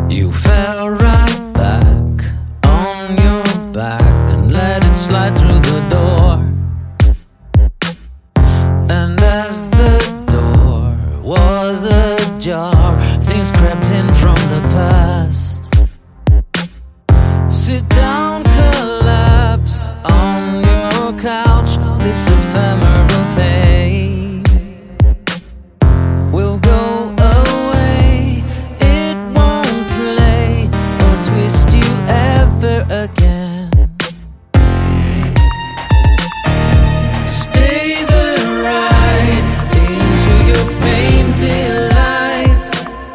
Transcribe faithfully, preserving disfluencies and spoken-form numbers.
You fell right back on your back and let it slide through the door. And as the door was ajar, things crept in from the past. Sit down, collapse on your couch, this ephemeral